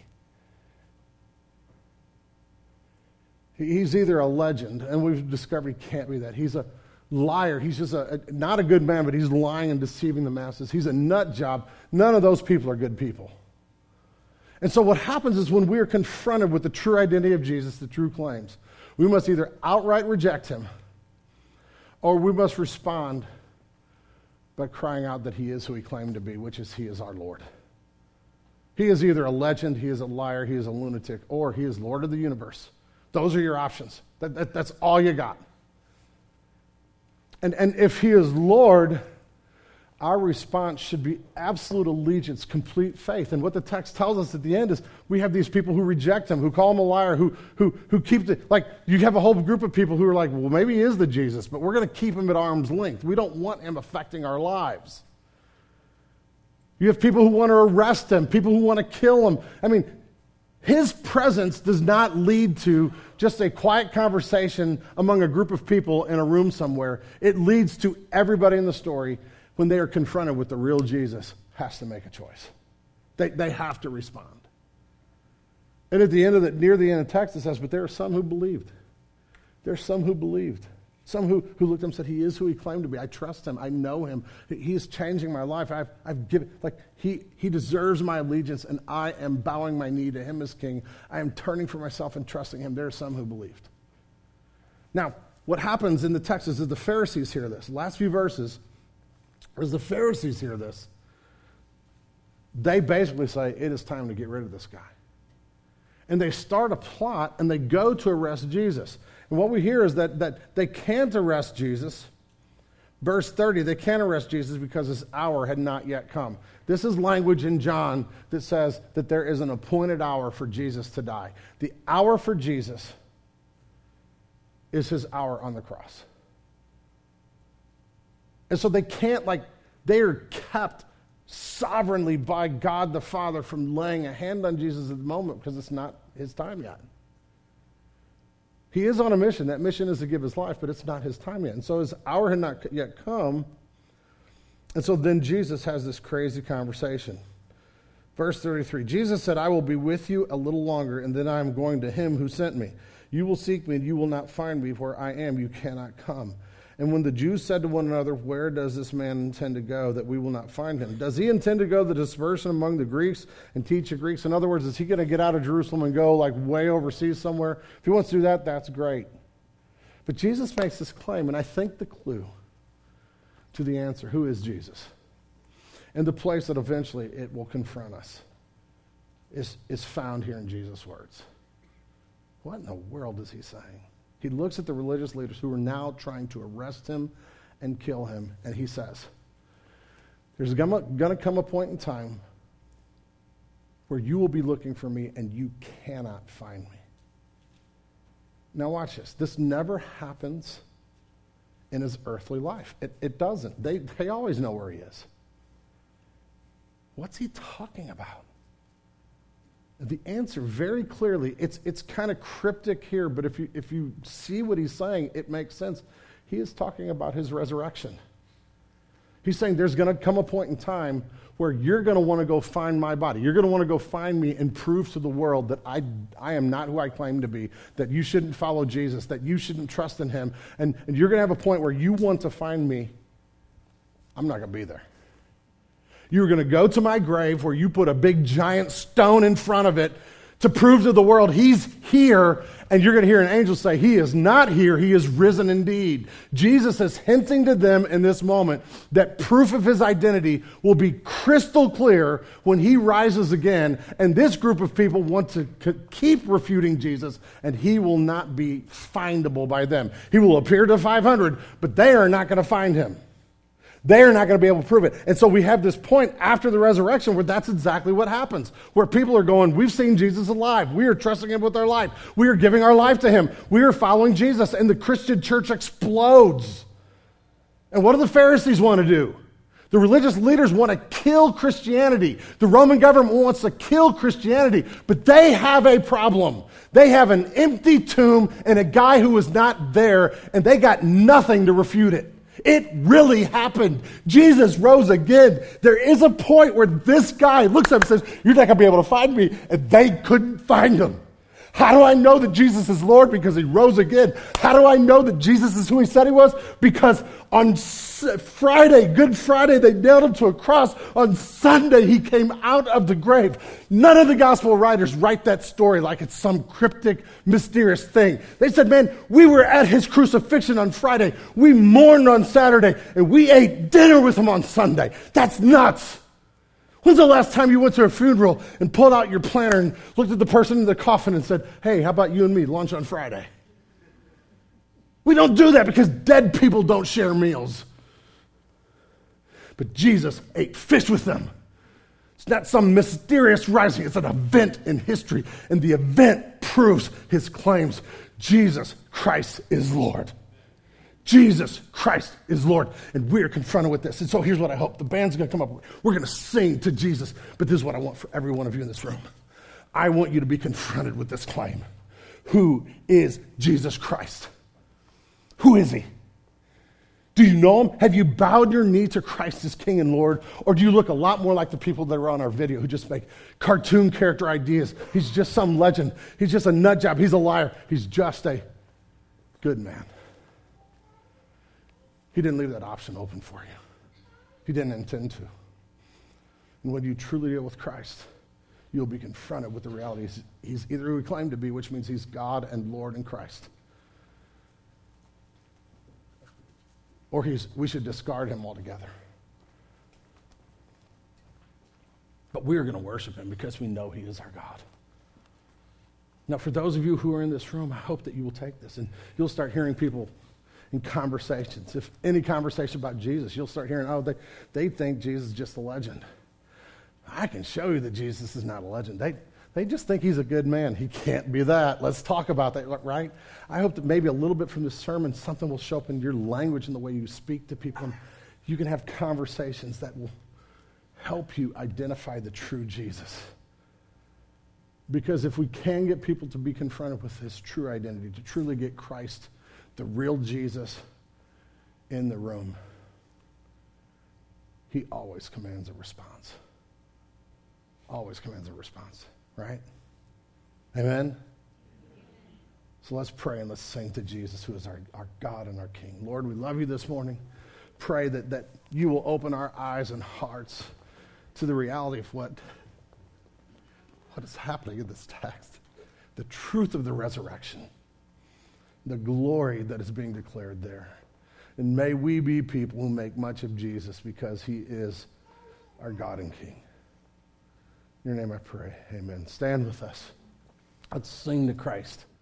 He's either a legend, and we've discovered he can't be that. He's a liar. He's just a, a not a good man, but he's lying and deceiving the masses. He's a nut job. None of those people are good people. And so what happens is when we are confronted with the true identity of Jesus, the true claims, we must either outright reject him, or we must respond by crying out that he is who he claimed to be, which is he is our Lord. He is either a legend, he is a liar, he is a lunatic, or he is Lord of the universe. Those are your options. That, that, that's all you got. And, and if he is Lord, our response should be absolute allegiance, complete faith. And what the text tells us at the end is we have these people who reject him, who call him a liar, who, who, who keep the, like, you have a whole group of people who are like, well, maybe he is the Jesus, but we're going to keep him at arm's length. We don't want him affecting our lives. You have people who want to arrest him, people who want to kill him. I mean, his presence does not lead to just a quiet conversation among a group of people in a room somewhere. It leads to everybody in the story, when they are confronted with the real Jesus, has to make a choice. They, they have to respond. And at the end of the, near the end of the text, it says, but there are some who believed. There are some who believed. Some who, who looked at him and said, he is who he claimed to be. I trust him. I know him. He is changing my life. I've, I've given, like, he, he deserves my allegiance, and I am bowing my knee to him as king. I am turning for myself and trusting him. There are some who believed. Now, what happens in the text is that the Pharisees hear this. Last few verses, as the Pharisees hear this, they basically say, it is time to get rid of this guy. And they start a plot, and they go to arrest Jesus. And what we hear is that, that they can't arrest Jesus. Verse thirty, they can't arrest Jesus because his hour had not yet come. This is language in John that says that there is an appointed hour for Jesus to die. The hour for Jesus is his hour on the cross. And so they can't, like, they are kept sovereignly by God the Father from laying a hand on Jesus at the moment because it's not his time yet. He is on a mission. That mission is to give his life, but it's not his time yet. And so his hour had not yet come. And so then Jesus has this crazy conversation. Verse thirty-three, Jesus said, I will be with you a little longer, and then I am going to him who sent me. You will seek me, and you will not find me. Where I am, you cannot come. And when the Jews said to one another, where does this man intend to go that we will not find him? Does he intend to go the dispersion among the Greeks and teach the Greeks? In other words, is he going to get out of Jerusalem and go like way overseas somewhere? If he wants to do that, that's great. But Jesus makes this claim, and I think the clue to the answer, who is Jesus? And the place that eventually it will confront us is, is found here in Jesus' words. What in the world is he saying? He looks at the religious leaders who are now trying to arrest him and kill him, and he says, there's going to come a point in time where you will be looking for me and you cannot find me. Now watch this. This never happens in his earthly life. It, it doesn't. They, they always know where he is. What's he talking about? The answer very clearly, it's it's kind of cryptic here, but if you if you see what he's saying, it makes sense. He is talking about his resurrection. He's saying there's going to come a point in time where you're going to want to go find my body. You're going to want to go find me and prove to the world that I I am not who I claim to be, that you shouldn't follow Jesus, that you shouldn't trust in him, and, and you're going to have a point where you want to find me. I'm not going to be there. You're going to go to my grave where you put a big giant stone in front of it to prove to the world he's here, and you're going to hear an angel say, he is not here, he is risen indeed. Jesus is hinting to them in this moment that proof of his identity will be crystal clear when he rises again, and this group of people want to keep refuting Jesus, and he will not be findable by them. He will appear to five hundred, but they are not going to find him. They are not going to be able to prove it. And so we have this point after the resurrection where that's exactly what happens. Where people are going, we've seen Jesus alive. We are trusting him with our life. We are giving our life to him. We are following Jesus. And the Christian church explodes. And what do the Pharisees want to do? The religious leaders want to kill Christianity. The Roman government wants to kill Christianity, but they have a problem. They have an empty tomb and a guy who was not there, and they got nothing to refute it. It really happened. Jesus rose again. There is a point where this guy looks up and says, "You're not going to be able to find me," and they couldn't find him. How do I know that Jesus is Lord? Because he rose again. How do I know that Jesus is who he said he was? Because on Friday, Good Friday, they nailed him to a cross. On Sunday, he came out of the grave. None of the gospel writers write that story like it's some cryptic, mysterious thing. They said, man, we were at his crucifixion on Friday. We mourned on Saturday, and we ate dinner with him on Sunday. That's nuts. When's the last time you went to a funeral and pulled out your planner and looked at the person in the coffin and said, "Hey, how about you and me, lunch on Friday?" We don't do that because dead people don't share meals. But Jesus ate fish with them. It's not some mysterious rising. It's an event in history, and the event proves his claims. Jesus Christ is Lord. Jesus Christ is Lord. And we're confronted with this. And so here's what I hope. The band's going to come up. We're going to sing to Jesus. But this is what I want for every one of you in this room. I want you to be confronted with this claim. Who is Jesus Christ? Who is he? Do you know him? Have you bowed your knee to Christ as King and Lord? Or do you look a lot more like the people that are on our video who just make cartoon character ideas? He's just some legend. He's just a nut job. He's a liar. He's just a good man. He didn't leave that option open for you. He didn't intend to. And when you truly deal with Christ, you'll be confronted with the reality. He's, he's either who he claimed to be, which means he's God and Lord in Christ, or he's, we should discard him altogether. But we're going to worship him because we know he is our God. Now, for those of you who are in this room, I hope that you will take this and you'll start hearing people in conversations. If any conversation about Jesus, you'll start hearing, oh, they, they think Jesus is just a legend. I can show you that Jesus is not a legend. They, they just think he's a good man. He can't be that. Let's talk about that, right? I hope that maybe a little bit from this sermon, something will show up in your language and the way you speak to people. And you can have conversations that will help you identify the true Jesus. Because if we can get people to be confronted with his true identity, to truly get Christ, the real Jesus, in the room, he always commands a response. Always commands a response, right? Amen? So let's pray and let's sing to Jesus, who is our, our God and our King. Lord, we love you this morning. Pray that, that you will open our eyes and hearts to the reality of what, what is happening in this text. The truth of the resurrection. The glory that is being declared there. And may we be people who make much of Jesus because he is our God and King. In your name I pray, amen. Stand with us. Let's sing to Christ.